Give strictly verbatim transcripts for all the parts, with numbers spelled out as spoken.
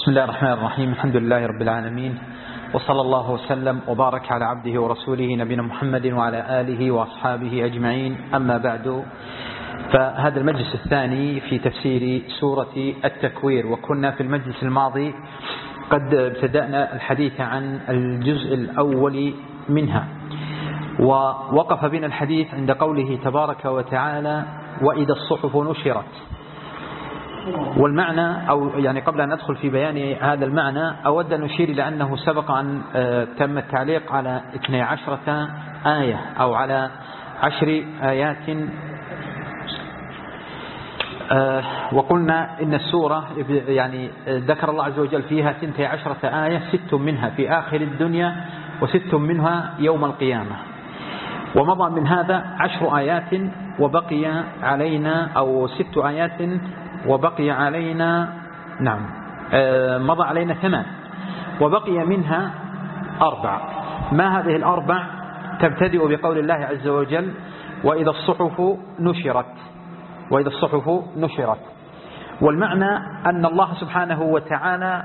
بسم الله الرحمن الرحيم. الحمد لله رب العالمين، وصلى الله وسلم وبارك على عبده ورسوله نبينا محمد وعلى آله وأصحابه أجمعين. أما بعد، فهذا المجلس الثاني في تفسير سورة التكوير، وكنا في المجلس الماضي قد ابتدأنا الحديث عن الجزء الأول منها، ووقف بنا الحديث عند قوله تبارك وتعالى: وإذا الصحف نشرت. والمعنى، أو يعني قبل أن ندخل في بيان هذا المعنى، أود أن نشير إلى أنه سبق أن تم التعليق على اثنتي عشرة آية أو على عشر آيات، وقلنا إن السورة يعني ذكر الله عز وجل فيها اثنتي عشرة آية، ست منها في آخر الدنيا وست منها يوم القيامة. ومضى من هذا عشر آيات وبقي علينا، أو ست آيات وبقي علينا، نعم مضى علينا ثمان وبقي منها أربع. ما هذه الأربع؟ تبتدئ بقول الله عز وجل: وإذا الصحف نشرت. وإذا الصحف نشرت، والمعنى أن الله سبحانه وتعالى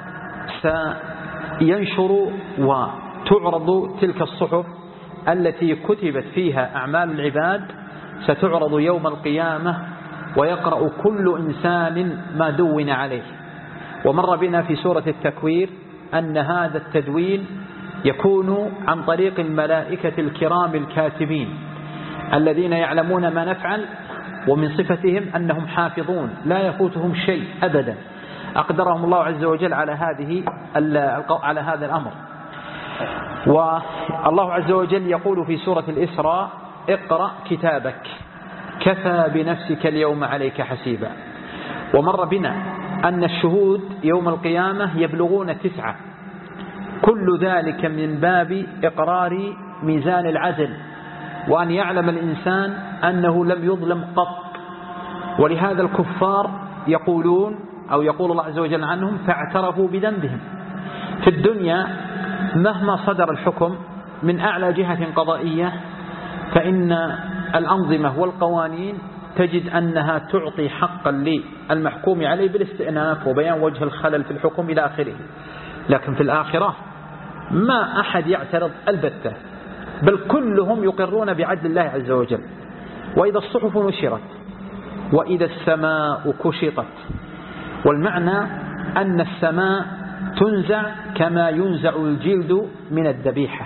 سينشر وتعرض تلك الصحف التي كتبت فيها أعمال العباد، ستعرض يوم القيامة، ويقرأ كل إنسان ما دون عليه. ومر بنا في سورة التكوير أن هذا التدوين يكون عن طريق الملائكة الكرام الكاتبين الذين يعلمون ما نفعل، ومن صفتهم أنهم حافظون لا يفوتهم شيء أبدا، أقدرهم الله عز وجل على هذه على هذا الأمر. والله عز وجل يقول في سورة الإسراء: اقرأ كتابك كفى بنفسك اليوم عليك حسيبا. ومر بنا أن الشهود يوم القيامة يبلغون تسعة، كل ذلك من باب إقرار ميزان العدل، وأن يعلم الإنسان أنه لم يظلم قط. ولهذا الكفار يقولون، أو يقول الله عز وجل عنهم: فاعترفوا بذنبهم. في الدنيا مهما صدر الحكم من أعلى جهة قضائية، فإن الأنظمة والقوانين تجد أنها تعطي حقا للمحكوم عليه بالاستئناف وبيان وجه الخلل في الحكم إلى آخره. لكن في الآخرة ما أحد يعترض البتة، بل كلهم يقرون بعدل الله عز وجل. وإذا الصحف نشرت، وإذا السماء كشطت. والمعنى أن السماء تنزع كما ينزع الجلد من الذبيحة،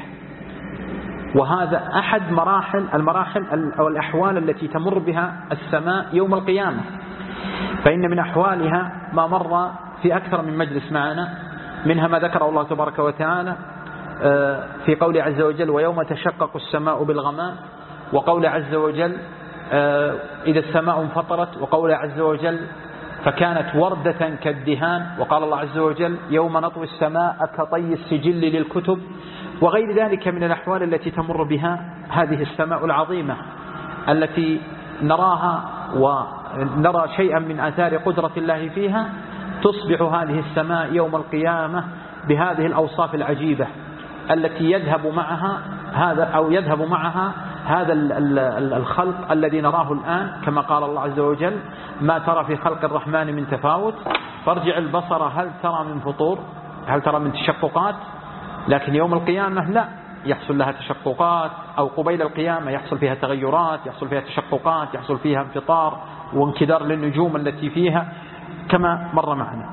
وهذا أحد مراحل المراحل أو الأحوال التي تمر بها السماء يوم القيامة. فإن من أحوالها ما مر في أكثر من مجلس معنا، منها ما ذكره الله تبارك وتعالى في قول عز وجل: ويوم تشقق السماء بالغمام، وقول عز وجل: إذا السماء انفطرت، وقول عز وجل: فكانت وردة كالدهان، وقال الله عز وجل: يوم نطوي السماء كطي السجل للكتب. وغير ذلك من الأحوال التي تمر بها هذه السماء العظيمة التي نراها ونرى شيئا من آثار قدرة الله فيها. تصبح هذه السماء يوم القيامة بهذه الأوصاف العجيبة التي يذهب معها هذا أو يذهب معها هذا الخلق الذي نراه الآن، كما قال الله عز وجل: ما ترى في خلق الرحمن من تفاوت، فارجع البصر هل ترى من فطور، هل ترى من تشققات. لكن يوم القيامة لا يحصل لها تشققات، أو قبيل القيامة يحصل فيها تغيرات، يحصل فيها تشققات، يحصل فيها انفطار وانكدار للنجوم التي فيها كما مر معنا.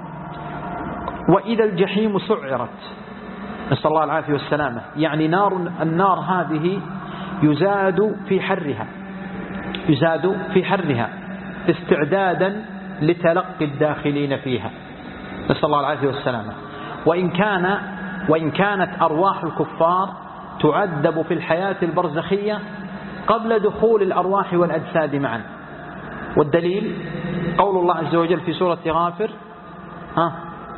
وإذا الجحيم سعرت، نسأل الله العافية والسلامة، يعني نار النار هذه يزاد في حرها يزاد في حرها استعدادا لتلقي الداخلين فيها، نسأل الله العافية والسلامة. وإن كان وإن كانت أرواح الكفار تعذب في الحياة البرزخية قبل دخول الأرواح والأجساد معا. والدليل قول الله عز وجل في سورة غافر: ها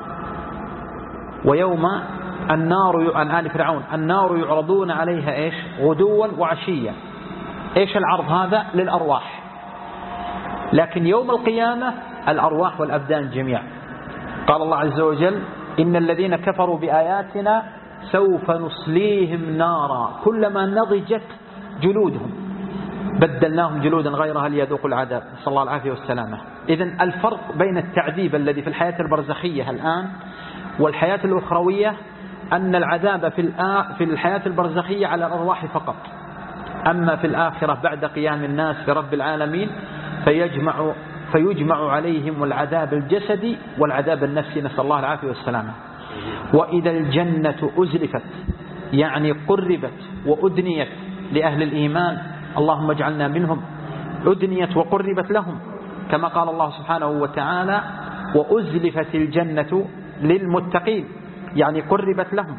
ويوم النار عن آل فرعون النار يعرضون عليها إيش غدوا وعشيا. إيش العرض هذا؟ للأرواح. لكن يوم القيامة الأرواح والأبدان جميعا. قال الله عز وجل: إن الذين كفروا بآياتنا سوف نصليهم نارا كلما نضجت جلودهم بدلناهم جلودا غيرها ليذوقوا العذاب، نسأل الله العافية والسلامة. إذن الفرق بين التعذيب الذي في الحياة البرزخية الآن والحياة الأخروية أن العذاب في في الحياة البرزخية على الأرواح فقط، أما في الآخرة بعد قيام الناس برب العالمين فيجمع فيجمع عليهم العذاب الجسدي والعذاب النفسي، نسأل الله العافية والسلامة. وإذا الجنة أزلفت يعني قربت وأدنيت لأهل الإيمان، اللهم اجعلنا منهم، أدنيت وقربت لهم كما قال الله سبحانه وتعالى وأزلفت الجنة للمتقين، يعني قربت لهم.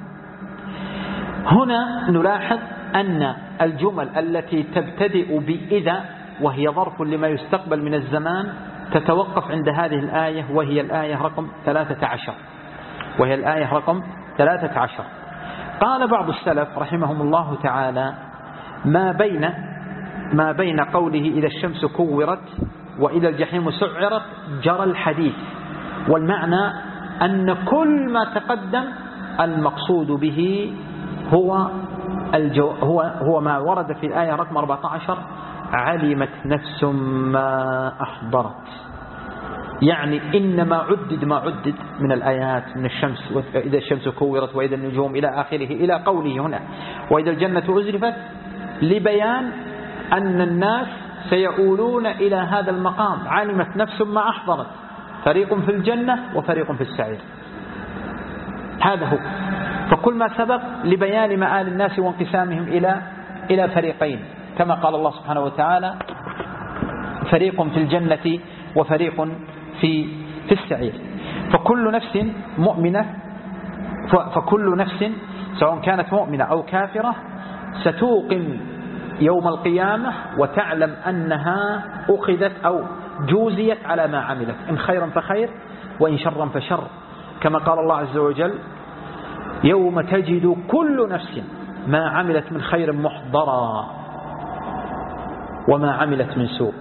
هنا نلاحظ أن الجمل التي تبتدئ بإذا وهي ظرف لما يستقبل من الزمان تتوقف عند هذه الآية، وهي الآية رقم ثلاثة عشر وهي الآية رقم ثلاثة عشر. قال بعض السلف رحمهم الله تعالى ما بين ما بين قوله إذا الشمس كورت وإذا الجحيم سعرت جرى الحديث، والمعنى أن كل ما تقدم المقصود به هو الجو هو هو ما ورد في الآية رقم أربعة عشر علمت نفس ما أحضرت، يعني إنما عدد ما عدد من الآيات من الشمس وإذا الشمس كورت وإذا النجوم إلى آخره إلى قوله هنا وإذا الجنة أزلفت، لبيان أن الناس سيؤولون إلى هذا المقام علمت نفس ما أحضرت، فريق في الجنة وفريق في السعير. هذا هو، فكل ما سبق لبيان مآل الناس وانقسامهم إلى إلى فريقين، كما قال الله سبحانه وتعالى فريق في الجنة وفريق في في السعير. فكل نفس مؤمنة فكل نفس سواء كانت مؤمنة أو كافرة ستوقن يوم القيامة وتعلم أنها أخذت أو جوزيت على ما عملت، إن خيرا فخير وإن شرا فشر، كما قال الله عز وجل يوم تجد كل نفس ما عملت من خير محضرا وما عملت من سوء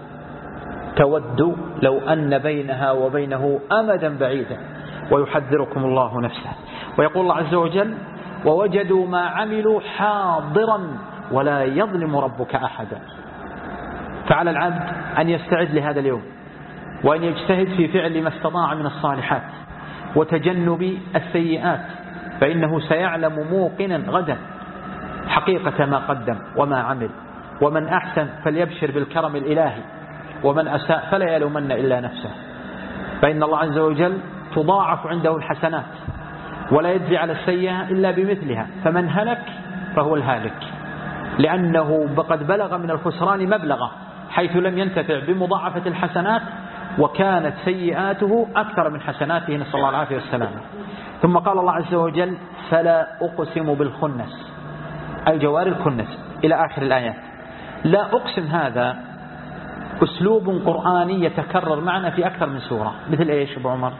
تود لو أن بينها وبينه أمدا بعيدا ويحذركم الله نفسه. ويقول الله عز وجل ووجدوا ما عملوا حاضرا ولا يظلم ربك أحدا. فعلى العبد أن يستعد لهذا اليوم وأن يجتهد في فعل ما استطاع من الصالحات وتجنب السيئات، فإنه سيعلم موقنا غدا حقيقة ما قدم وما عمل، ومن أحسن فليبشر بالكرم الإلهي ومن أساء فلا يلومن إلا نفسه، فإن الله عز وجل تضاعف عنده الحسنات ولا يجزي على السيئة إلا بمثلها، فمن هلك فهو الهالك، لأنه قد بلغ من الخسران مبلغه حيث لم ينتفع بمضاعفة الحسنات وكانت سيئاته أكثر من حسناته، نسأل الله العافية والسلامة. ثم قال الله عز وجل فلا أقسم بالخنس، الجوار الكنس إلى آخر الآيات. لا أقسم هذا أسلوب قرآني يتكرر معنا في أكثر من سورة، مثل إيش أبو عمر؟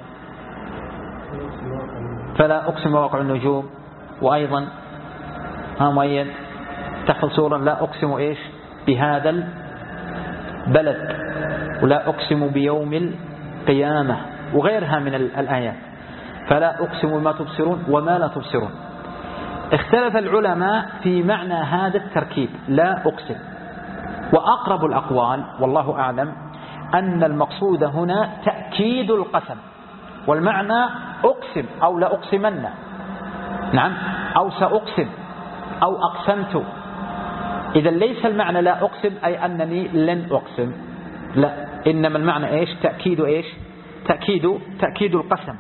فلا أقسم بواقع النجوم، وأيضا ها مؤيد تحفظ سورة لا أقسم إيش بهذا البلد، ولا أقسم بيوم القيامة، وغيرها من الآيات. فلا أقسم بما تبصرون وما لا تبصرون. اختلف العلماء في معنى هذا التركيب لا أقسم، وأقرب الأقوال والله أعلم أن المقصود هنا تأكيد القسم، والمعنى أقسم أو لا أقسمن، نعم، أو سأقسم أو أقسمت. إذا ليس المعنى لا أقسم أي أنني لن أقسم، لا، إنما المعنى إيش؟ تأكيد إيش؟ تأكيد تأكيد القسم.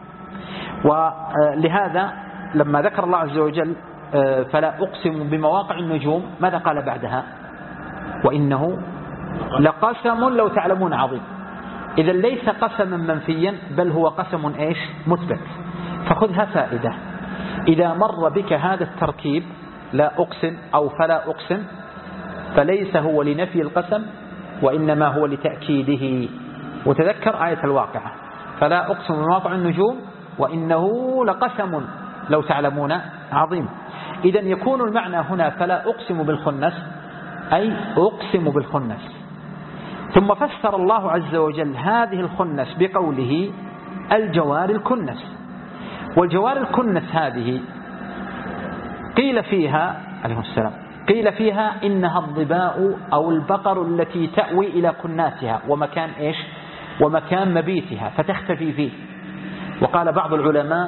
ولهذا لما ذكر الله عز وجل فلا أقسم بمواقع النجوم ماذا قال بعدها؟ وإنه لقسم لو تعلمون عظيم. إذا ليس قسما منفيا بل هو قسم إيش؟ مثبت. فخذها فائدة، إذا مر بك هذا التركيب لا أقسم أو فلا أقسم فليس هو لنفي القسم وإنما هو لتأكيده. وتذكر آية الواقعة فلا أقسم بمواقع النجوم وإنه لقسم لو تعلمون عظيم. إذا يكون المعنى هنا فلا أقسم بالخنس أي أقسم بالخنس. ثم فسر الله عز وجل هذه الخنس بقوله الجوار الكنس. والجوار الكنس هذه قيل فيها عليه السلام قيل فيها إنها الظباء أو البقر التي تأوي إلى كناتها ومكان إيش؟ ومكان مبيتها فتختفي فيه. وقال بعض العلماء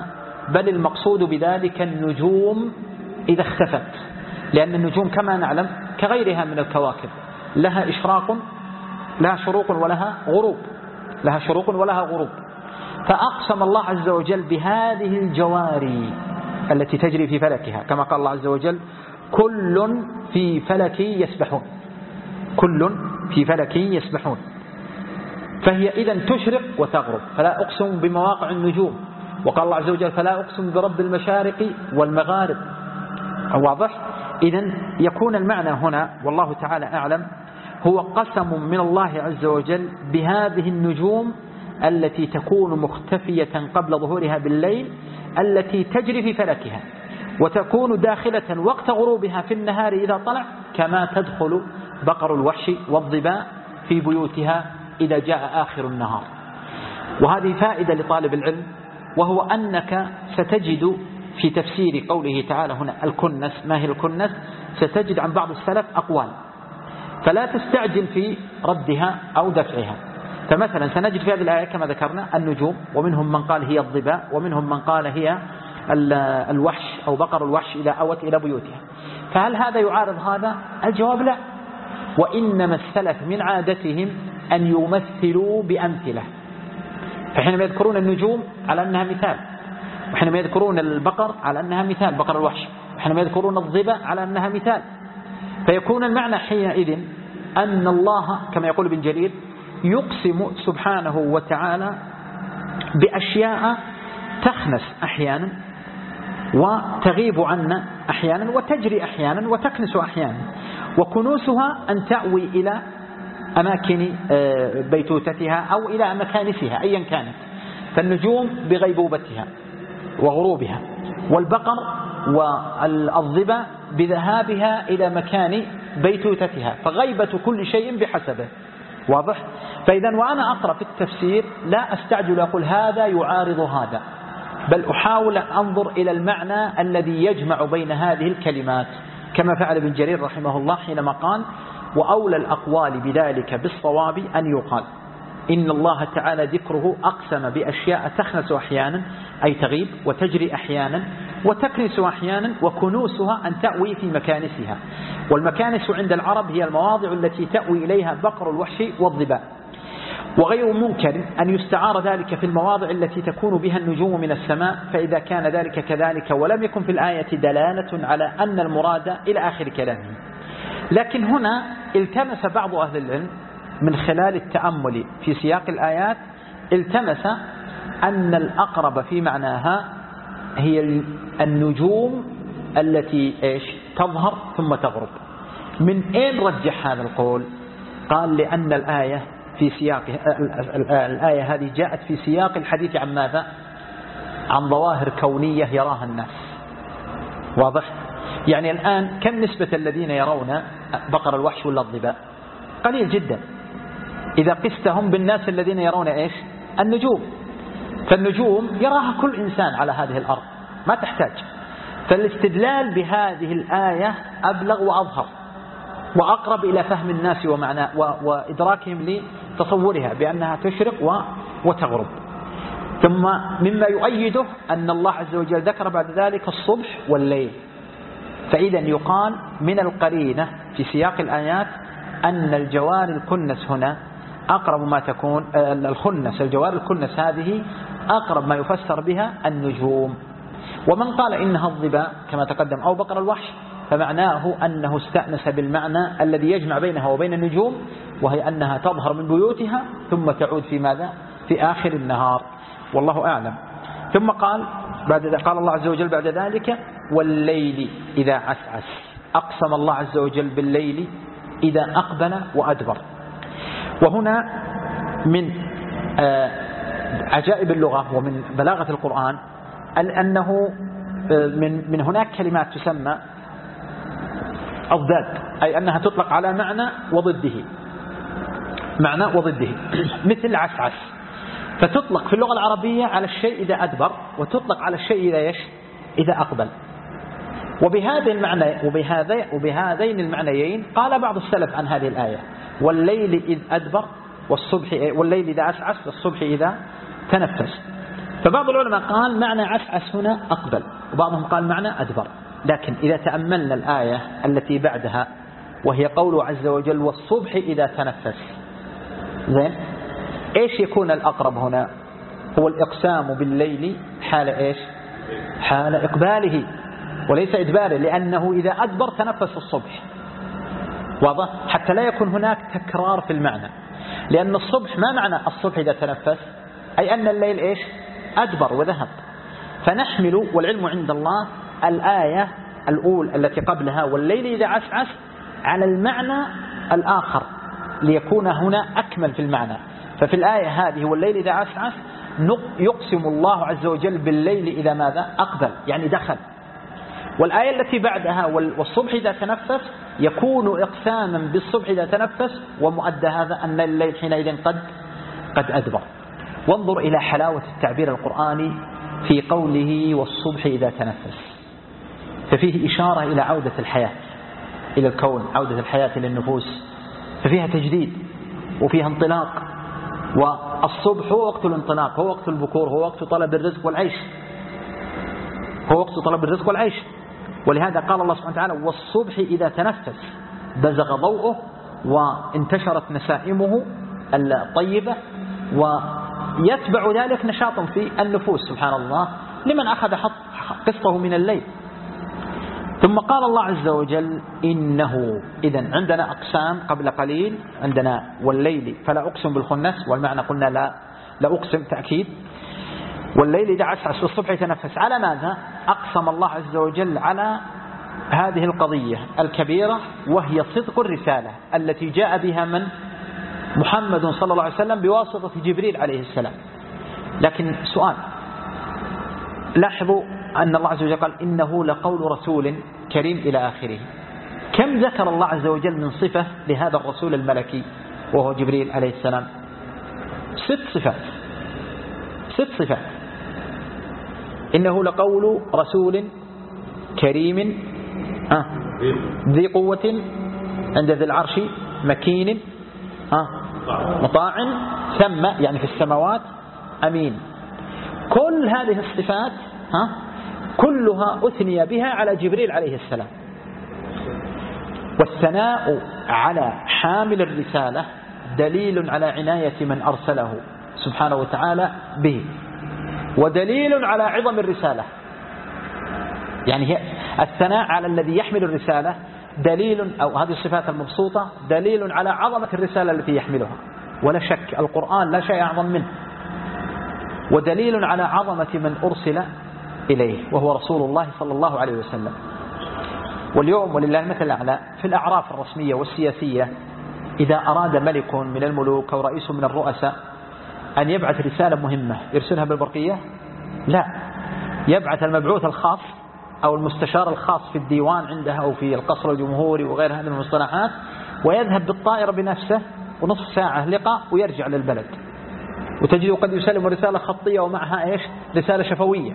بل المقصود بذلك النجوم إذا اختفت، لأن النجوم كما نعلم كغيرها من الكواكب لها إشراق، لها شروق ولها غروب، لها شروق ولها غروب. فأقسم الله عز وجل بهذه الجواري التي تجري في فلكها، كما قال الله عز وجل كل في فلك يسبحون، كل في فلك يسبحون. فهي إذن تشرق وتغرب. فلا أقسم بمواقع النجوم، وقال الله عز وجل فلا أقسم برب المشارق والمغارب. واضح؟ إذن يكون المعنى هنا والله تعالى أعلم هو قسم من الله عز وجل بهذه النجوم التي تكون مختفية قبل ظهورها بالليل، التي تجري في فلكها وتكون داخلة وقت غروبها في النهار إذا طلع، كما تدخل بقر الوحش والظباء في بيوتها إذا جاء آخر النهار. وهذه فائدة لطالب العلم، وهو أنك ستجد في تفسير قوله تعالى هنا الكنس، ما هي الكنس؟ ستجد عن بعض السلف أقوال، فلا تستعجل في ردها أو دفعها. فمثلا سنجد في هذه الآية كما ذكرنا النجوم، ومنهم من قال هي الظباء، ومنهم من قال هي الوحش أو بقر الوحش إذا أوت إلى بيوتها. فهل هذا يعارض هذا؟ الجواب لا، وإنما السلف من عادتهم أن يمثلوا بأمثلة، فحينما يذكرون النجوم على أنها مثال، وحينما يذكرون البقر على أنها مثال بقر الوحش، وحينما يذكرون الظباء على أنها مثال، فيكون المعنى حينئذ أن الله كما يقول ابن جرير يقسم سبحانه وتعالى بأشياء تخنس أحيانا وتغيب عنا أحيانا وتجري أحيانا وتكنس أحيانا، وكنوسها أن تأوي إلى أماكن بيتوتتها أو إلى مكانسها أيا كانت. فالنجوم بغيبوبتها وغروبها، والبقر والظباء بذهابها إلى مكان بيتوتتها، فغيبة كل شيء بحسبه. واضح؟ فإذا وأنا أقرأ في التفسير لا أستعجل أقول هذا يعارض هذا، بل أحاول أن أنظر إلى المعنى الذي يجمع بين هذه الكلمات، كما فعل ابن جرير رحمه الله حينما قال وأولى الأقوال بذلك بالصواب أن يقال إن الله تعالى ذكره أقسم بأشياء تخنس أحيانا أي تغيب وتجري أحيانا وتكنس أحيانا، وكنوسها أن تأوي في مكانسها. والمكانس عند العرب هي المواضع التي تأوي إليها بقر الوحش والظباء. وغير ممكن أن يستعار ذلك في المواضع التي تكون بها النجوم من السماء، فإذا كان ذلك كذلك ولم يكن في الآية دلالة على أن المراد إلى آخر كلامه. لكن هنا التمس بعض أهل العلم من خلال التأمل في سياق الآيات، التمس أن الأقرب في معناها هي النجوم التي إيش تظهر ثم تغرب. من أين رجح هذا القول؟ قال لأن الآية في سياق الآية هذه جاءت في سياق الحديث عن ماذا؟ عن ظواهر كونية يراها الناس. واضح؟ يعني الآن كم نسبة الذين يرون بقر الوحش ولا الظباء؟ قليل جدا إذا قستهم بالناس الذين يرون إيش؟ النجوم. فالنجوم يراها كل إنسان على هذه الأرض، ما تحتاج. فالاستدلال بهذه الآية أبلغ وأظهر وأقرب إلى فهم الناس ومعنى وإدراكهم لتصورها بأنها تشرق وتغرب. ثم مما يؤيده أن الله عز وجل ذكر بعد ذلك الصبح والليل. فإذا يقال من القرينة في سياق الآيات أن الجوار الكنس هنا أقرب ما تكون الخنس، الجوار الكنس هذه أقرب ما يفسر بها النجوم. ومن قال إنها الظباء كما تقدم أو بقر الوحش فمعناه أنه استأنس بالمعنى الذي يجمع بينها وبين النجوم، وهي أنها تظهر من بيوتها ثم تعود في ماذا؟ في آخر النهار. والله أعلم. ثم قال بعد ذلك قال الله عز وجل بعد ذلك والليل إذا عسعس. أقسم الله عز وجل بالليل إذا أقبل وأدبر. وهنا من عجائب اللغة ومن بلاغة القرآن أنه من من هناك كلمات تسمى أضداد، أي أنها تطلق على معنى وضده، معنى وضده مثل عسعس، فتطلق في اللغة العربية على الشيء إذا أدبر، وتطلق على الشيء إذا يش إذا أقبل. وبهذا المعنى وبهذا وبهذين المعنيين قال بعض السلف عن هذه الآية والليل إذ أدبر والصبح والليل إذا عسعس والصبح إذا تنفس. فبعض العلماء قال معنى عسعس هنا أقبل، وبعضهم قال معنى أدبر. لكن إذا تأملنا الآية التي بعدها وهي قوله عز وجل والصبح إذا تنفس، زين، إيش يكون الأقرب هنا؟ هو الإقسام بالليل حال إيش؟ حال إقباله وليس إدباره، لأنه إذا أدبر تنفس الصبح، واضح؟ حتى لا يكون هناك تكرار في المعنى، لأن الصبح ما معنى الصبح إذا تنفس؟ أي أن الليل إيش؟ أدبر وذهب. فنحمل والعلم عند الله الآية الأولى التي قبلها والليل إذا عسعس على المعنى الآخر ليكون هنا أكمل في المعنى. ففي الآية هذه والليل إذا عسعس يقسم الله عز وجل بالليل إذا ماذا؟ أقبل، يعني دخل. والآية التي بعدها والصبح إذا تنفس يكون إقساما بالصبح إذا تنفس، ومؤدى هذا أن الليل حينئذ قد قد أدبر. وانظر إلى حلاوة التعبير القرآني في قوله والصبح إذا تنفس، ففيه إشارة إلى عودة الحياة إلى الكون، عودة الحياة إلى النفوس، ففيها تجديد وفيها انطلاق. والصبح هو وقت الانطلاق، هو وقت البكور، هو وقت طلب الرزق والعيش، هو وقت طلب الرزق والعيش. ولهذا قال الله سبحانه وتعالى والصبح إذا تنفس بزغ ضوءه وانتشرت نسائمه الطيبة، ويتبع ذلك نشاط في النفوس سبحان الله لمن أخذ قسطه من الليل. ثم قال الله عز وجل إنه، إذن عندنا أقسام قبل قليل، عندنا والليل فلا أقسم بالخنس، والمعنى قلنا لا لا أقسم تأكيد، والليل إذا عسعس والصبح يتنفس. على ماذا؟ أقسم الله عز وجل على هذه القضية الكبيرة، وهي صدق الرسالة التي جاء بها من محمد صلى الله عليه وسلم بواسطة جبريل عليه السلام. لكن سؤال، لاحظوا أن الله عز وجل قال إنه لقول رسول كريم إلى آخره. كم ذكر الله عز وجل من صفة لهذا الرسول الملكي وهو جبريل عليه السلام؟ ست صفات، ست صفات. إنه لقول رسول كريم آه ذي قوة عند ذي العرش مكين آه مطاع ثم، يعني في السماوات، أمين. كل هذه الصفات ها كلها أثني بها على جبريل عليه السلام. والثناء على حامل الرسالة دليل على عناية من أرسله سبحانه وتعالى به، ودليل على عظم الرسالة. يعني هي الثناء على الذي يحمل الرسالة دليل، أو هذه الصفات المبسوطة دليل على عظمة الرسالة التي يحملها، ولا شك القرآن لا شيء أعظم منه، ودليل على عظمة من أرسل إليه وهو رسول الله صلى الله عليه وسلم. واليوم ولله المثل الأعلى في الأعراف الرسمية والسياسية، إذا أراد ملك من الملوك أو رئيس من الرؤساء أن يبعث رسالة مهمة يرسلها بالبرقية؟ لا، يبعث المبعوث الخاص أو المستشار الخاص في الديوان عندها أو في القصر الجمهوري وغير هذه المصطلحات، ويذهب بالطائرة بنفسه ونصف ساعة لقاء ويرجع للبلد، وتجده قد يسلم رسالة خطية ومعها إيش؟ رسالة شفوية.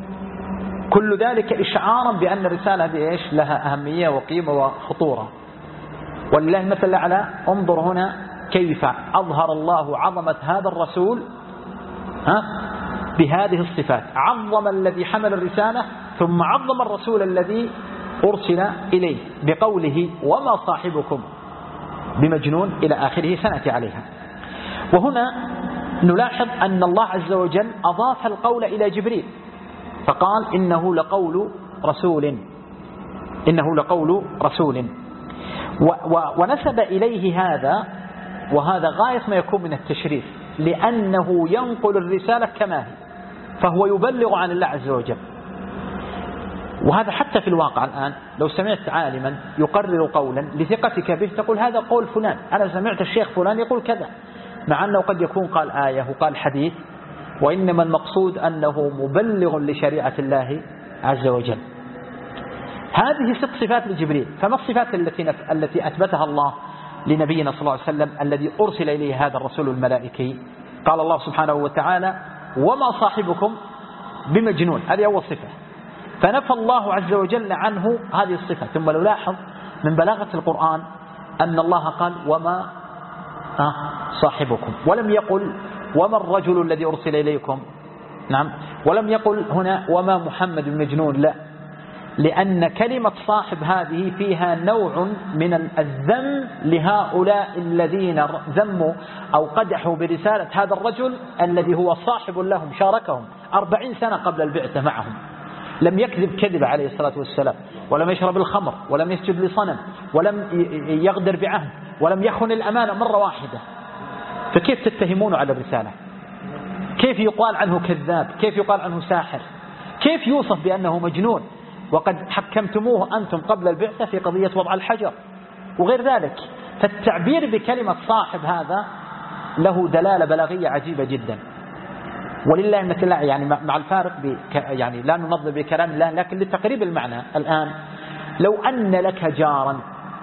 كل ذلك إشعارا بأن الرسالة بإيش؟ لها أهمية وقيمة وخطورة. ولله مثل الأعلى، انظر هنا كيف أظهر الله عظمة هذا الرسول ها بهذه الصفات. عظم الذي حمل الرسالة، ثم عظم الرسول الذي أرسل إليه بقوله وما صاحبكم بمجنون إلى آخره، سنأتي عليها. وهنا نلاحظ أن الله عز وجل أضاف القول إلى جبريل فقال إنه لقول رسول، إنه لقول رسول، ونسب إليه هذا، وهذا غاية ما يكون من التشريف، لأنه ينقل الرسالة كما هي، فهو يبلغ عن الله عز وجل. وهذا حتى في الواقع الآن لو سمعت عالما يقرر قولا لثقتك به تقول هذا قول فلان، أنا سمعت الشيخ فلان يقول كذا، مع أنه قد يكون قال آية وقال حديث، وإنما المقصود أنه مبلغ لشريعة الله عز وجل. هذه ست صفات لجبريل. فما الصفات التي نف... التي أثبتها الله لنبينا صلى الله عليه وسلم الذي أرسل إليه هذا الرسول الملائكي؟ قال الله سبحانه وتعالى وما صاحبكم بمجنون، هذه أول صفة، فنفى الله عز وجل عنه هذه الصفة. ثم نلاحظ من بلاغة القرآن أن الله قال وما صاحبكم، ولم يقل وما الرجل الذي أرسل إليكم، نعم. ولم يقل هنا وما محمد مجنون، لا، لأن كلمة صاحب هذه فيها نوع من الذم لهؤلاء الذين ذموا أو قدحوا برسالة هذا الرجل الذي هو صاحب لهم، شاركهم أربعين سنة قبل البعثة معهم، لم يكذب كذب عليه الصلاة والسلام، ولم يشرب الخمر، ولم يسجد لصنم، ولم يغدر بعهد، ولم يخن الأمانة مرة واحدة. فكيف تتهمونه على الرسالة؟ كيف يقال عنه كذاب؟ كيف يقال عنه ساحر؟ كيف يوصف بأنه مجنون وقد حكمتموه أنتم قبل البعثة في قضية وضع الحجر وغير ذلك؟ فالتعبير بكلمة صاحب هذا له دلالة بلاغية عجيبة جدا. ولله مثل الله، يعني مع الفارق بك، يعني لا ننظر بكلام الله، لكن لتقريب المعنى. الآن لو أن لك جارا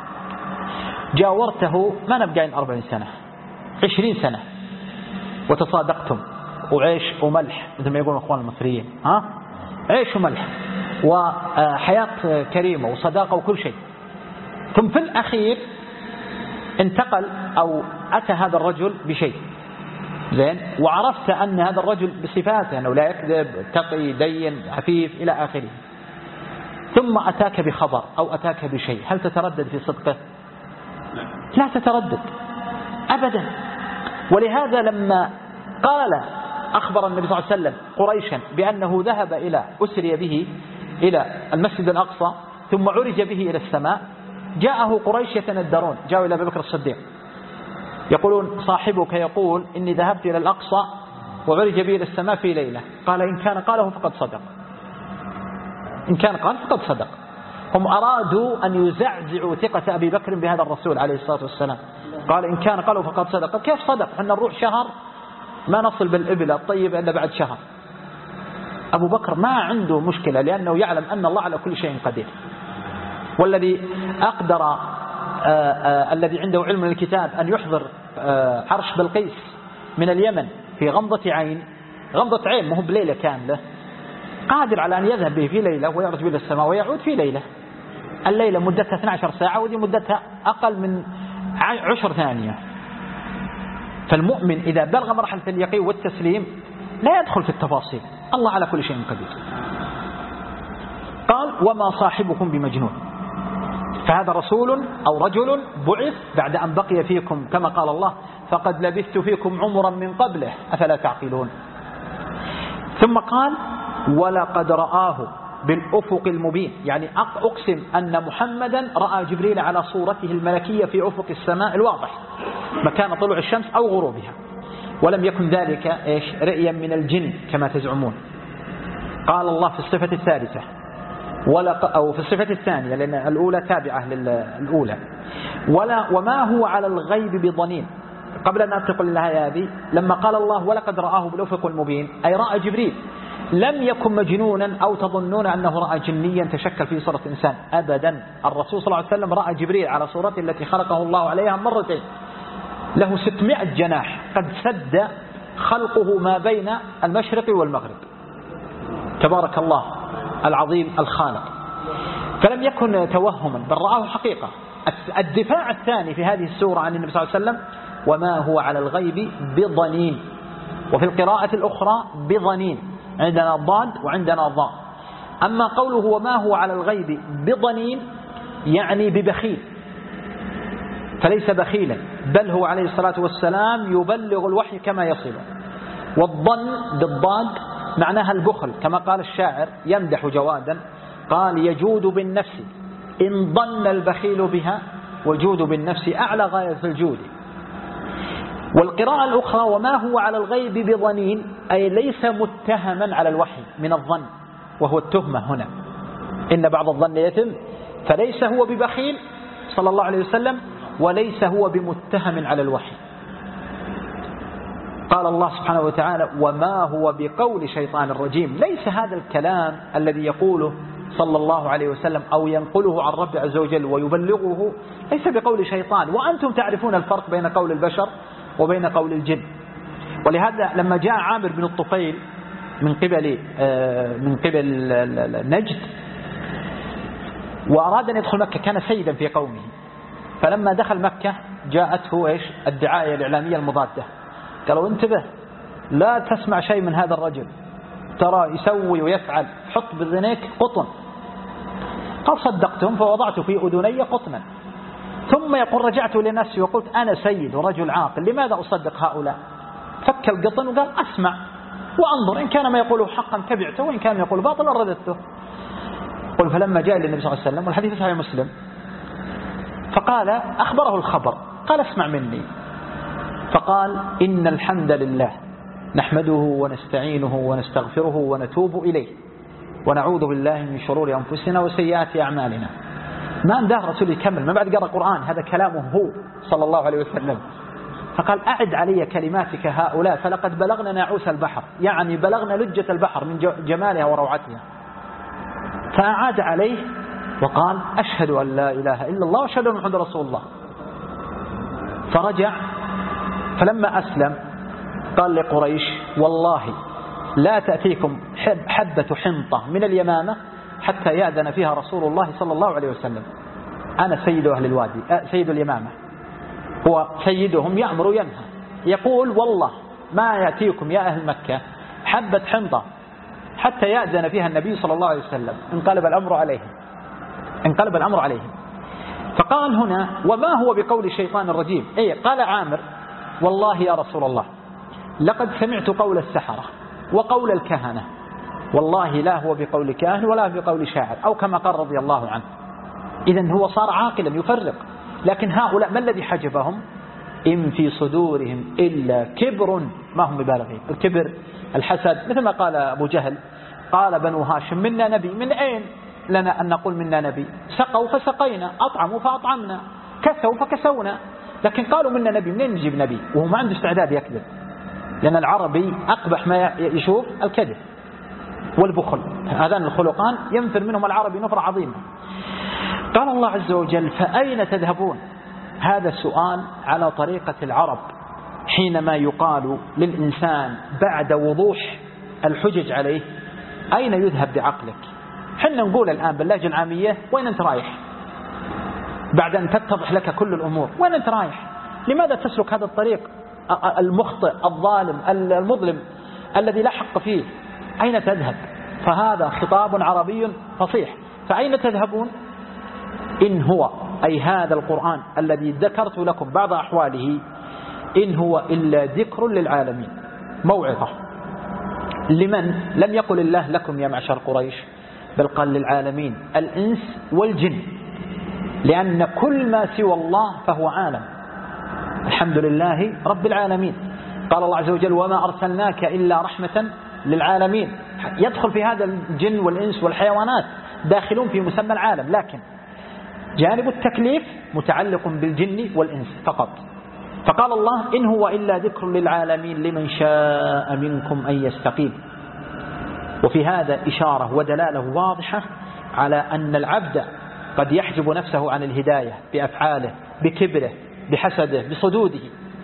جاورته ما نبقى أربعين سنة عشرين سنة وتصادقتم وعيش وملح مثل ما يقولون أخوان المصريين، ها، عيش وملح وحياة كريمة وصداقة وكل شيء، ثم في الأخير انتقل أو أتى هذا الرجل بشيء زين، وعرفت أن هذا الرجل بصفاته أنه لا يكذب، تقي، دين، عفيف إلى آخره، ثم أتاك بخبر أو أتاك بشيء، هل تتردد في صدقه؟ لا تتردد أبدا. ولهذا لما قال أخبر النبي صلى الله عليه وسلم قريشا بأنه ذهب إلى أسري به إلى المسجد الأقصى ثم عرج به إلى السماء، جاءه قريش يتندرون، جاءوا إلى أبي بكر الصديق يقولون صاحبك يقول إني ذهبت إلى الأقصى وعرج به إلى السماء في ليلة. قال إن كان قاله فقد صدق، إن كان قال فقد صدق. هم أرادوا أن يزعزعوا ثقة أبي بكر بهذا الرسول عليه الصلاة والسلام. قال إن كان قاله فقد صدق. كيف صدق؟ حنا نروح شهر ما نصل بالإبل الطيبة إلا بعد شهر. أبو بكر ما عنده مشكلة لأنه يعلم أن الله على كل شيء قدير. والذي أقدر آآ آآ الذي عنده علم من الكتاب أن يحضر عرش بلقيس من اليمن في غمضة عين، غمضة عين مو بليلة كاملة، قادر على أن يذهب به في ليلة ويعرج به السماء ويعود في ليلة. الليلة مدتها اثنتي عشرة ساعة ودي مدتها أقل من عشر ثانية. فالمؤمن إذا بلغ مرحلة اليقين والتسليم لا يدخل في التفاصيل، الله على كل شيء قدير. قال وما صاحبكم بمجنون. فهذا رسول أو رجل بعث بعد أن بقي فيكم كما قال الله فقد لبثت فيكم عمرا من قبله أفلا تعقلون. ثم قال ولقد رآه بالأفق المبين، يعني أقسم أن محمدا رأى جبريل على صورته الملكية في أفق السماء الواضح مكان طلوع الشمس أو غروبها، ولم يكن ذلك إيش رأيا من الجن كما تزعمون. قال الله في الصفة الثالثة ولا أو في الصفة الثانية لأن الأولى تابعة للأولى، ولا وما هو على الغيب بضنين. قبل أن أنتقل للآية هذه لما قال الله ولقد رآه بالأفق المبين أي رأى جبريل، لم يكن مجنونا أو تظنون أنه رأى جنيا تشكل في صورة إنسان أبدا. الرسول صلى الله عليه وسلم رأى جبريل على صورته التي خلقه الله عليها مرتين، له ستمائة جناح قد سد خلقه ما بين المشرق والمغرب، تبارك الله العظيم الخالق. فلم يكن توهما بل رآه حقيقة. الدفاع الثاني في هذه السورة عن النبي صلى الله عليه وسلم وما هو على الغيب بضنين، وفي القراءة الأخرى بضنين، عندنا ضاد وعندنا ضاء. أما قوله وما هو على الغيب بضنين يعني ببخيل، فليس بخيلا بل هو عليه الصلاة والسلام يبلغ الوحي كما يصله. والظن بالضاد معناها البخل كما قال الشاعر يمدح جوادا قال يجود بالنفس إن ظن البخيل بها وجود بالنفس أعلى غاية في الجود. والقراءة الأخرى وما هو على الغيب بضنين أي ليس متهما على الوحي من الظن، وهو التهمة هنا إن بعض الظن يتم، فليس هو ببخيل صلى الله عليه وسلم وليس هو بمتهم على الوحي. قال الله سبحانه وتعالى وما هو بقول شيطان الرجيم، ليس هذا الكلام الذي يقوله صلى الله عليه وسلم أو ينقله عن رب عز وجل ويبلغه ليس بقول شيطان، وأنتم تعرفون الفرق بين قول البشر وبين قول الجن. ولهذا لما جاء عامر بن الطفيل من قبل من قبل نجد وأراد أن يدخل مكة كان سيدا في قومه، فلما دخل مكة جاءته إيش الدعاية الإعلامية المضادة، قالوا انتبه لا تسمع شيء من هذا الرجل ترى يسوي ويفعل، حط بذنيك قطن. قال صدقتهم فوضعت في أذني قطنا. ثم يقول رجعت لنفسي وقلت أنا سيد ورجل عاقل، لماذا أصدق هؤلاء؟ فك القطن وقال أسمع وأنظر، إن كان ما يقوله حقا تبعته، وإن كان يقول باطلا رددته. قل فلما جاء للنبي صلى الله عليه وسلم، والحديث صحيح مسلم، فقال أخبره الخبر، قال اسمع مني. فقال إن الحمد لله نحمده ونستعينه ونستغفره ونتوب إليه ونعوذ بالله من شرور أنفسنا وسيئات أعمالنا. ما أمداه رسول يكمل، ما بعد قرأ قرآن، هذا كلامه هو صلى الله عليه وسلم. فقال أعد علي كلماتك هؤلاء فلقد بلغنا ناعوس البحر، يعني بلغنا لجة البحر من جمالها وروعتها. فأعاد عليه وقال أشهد أن لا إله إلا الله وأشهد أن محمدا رسول الله. فرجع، فلما أسلم قال لقريش والله لا تأتيكم حبة حنطة من اليمامة حتى يأذن فيها رسول الله صلى الله عليه وسلم. أنا سيد أهل الوادي، سيد اليمامة، هو سيدهم، يأمر وينهى. يقول والله ما يأتيكم يا أهل مكة حبة حنطة حتى يأذن فيها النبي صلى الله عليه وسلم. انقلب الأمر عليهم، انقلب الأمر عليهم. فقال هنا وما هو بقول الشيطان الرجيم؟ إيه؟ قال عامر والله يا رسول الله لقد سمعت قول السحرة وقول الكهنة، والله لا هو بقول كاهن ولا بقول شاعر، أو كما قال رضي الله عنه. إذن هو صار عاقلا يفرق. لكن هؤلاء ما الذي حجبهم؟ إن في صدورهم إلا كبر ما هم ببالغين. الكبر الحسد، مثل ما قال أبو جهل قال بنو هاشم منا نبي، من أين لنا أن نقول منا نبي؟ سقوا فسقينا، أطعموا فأطعمنا، كسوا فكسونا، لكن قالوا منا نبي، منين نجيب نبي؟ وهو ما عنده استعداد يكذب، لأن العربي أقبح ما يشوف الكذب والبخل، هذان الخلقان ينفر منهم العربي نفر عظيمة. قال الله عز وجل فأين تذهبون؟ هذا السؤال على طريقة العرب حينما يقال للإنسان بعد وضوح الحجج عليه أين يذهب بعقلك؟ حنا نقول الآن باللهجة العامية وين أنت رايح؟ بعد أن تتضح لك كل الأمور وين أنت رايح؟ لماذا تسلك هذا الطريق المخطئ الظالم المظلم الذي لا حق فيه؟ أين تذهب؟ فهذا خطاب عربي فصيح. فأين تذهبون؟ إن هو أي هذا القرآن الذي ذكرت لكم بعض أحواله إن هو إلا ذكر للعالمين، موعظة. لمن؟ لم يقل الله لكم يا معشر قريش، بل قال للعالمين الإنس والجن، لأن كل ما سوى الله فهو عالم. الحمد لله رب العالمين. قال الله عز وجل وما أرسلناك إلا رحمة للعالمين. يدخل في هذا الجن والإنس والحيوانات داخلون في مسمى العالم، لكن جانب التكليف متعلق بالجن والإنس فقط. فقال الله إن هو إلا ذكر للعالمين لمن شاء منكم أن يستقيم. وفي هذا إشارة ودلالة واضحة على أن العبد قد يحجب نفسه عن الهداية بأفعاله، بكبره، بحسده، بصدوده.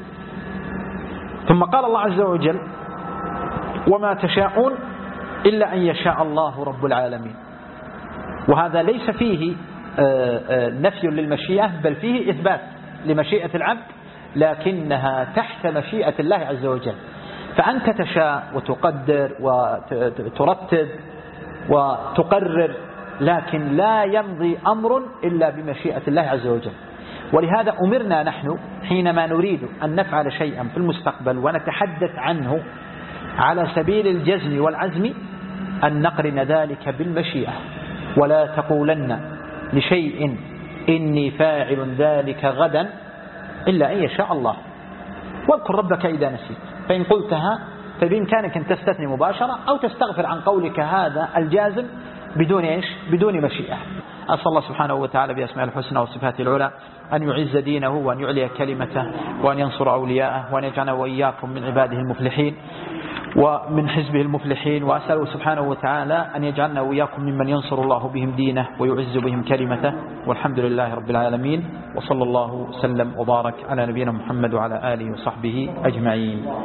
ثم قال الله عز وجل وما تشاءون إلا أن يشاء الله رب العالمين. وهذا ليس فيه نفي للمشيئة، بل فيه إثبات لمشيئة العبد، لكنها تحت مشيئة الله عز وجل. فأنت تشاء وتقدر وترتب وتقرر، لكن لا يمضي أمر إلا بمشيئة الله عز وجل. ولهذا أمرنا نحن حينما نريد أن نفعل شيئا في المستقبل ونتحدث عنه على سبيل الجزم والعزم أن نقرن ذلك بالمشيئة، ولا تقولن لشيء إني فاعل ذلك غدا إلا أن يشاء الله، واذكر ربك إذا نسيت. فإن قلتها فبإمكانك أن تستثني مباشرة أو تستغفر عن قولك هذا الجازم بدون إيش؟ بدون مشيئة. أسأل الله سبحانه وتعالى بأسماء الحسنى وصفاته العلى أن يعز دينه وأن يعلي كلمته وأن ينصر أولياءه وأن يجعلنا وإياكم من عباده المفلحين ومن حزبه المفلحين. وأسأله سبحانه وتعالى أن يجعلنا وإياكم ممن ينصر الله بهم دينه ويعز بهم كلمته. والحمد لله رب العالمين، وصلى الله وسلم وبارك على نبينا محمد وعلى آله وصحبه أجمعين.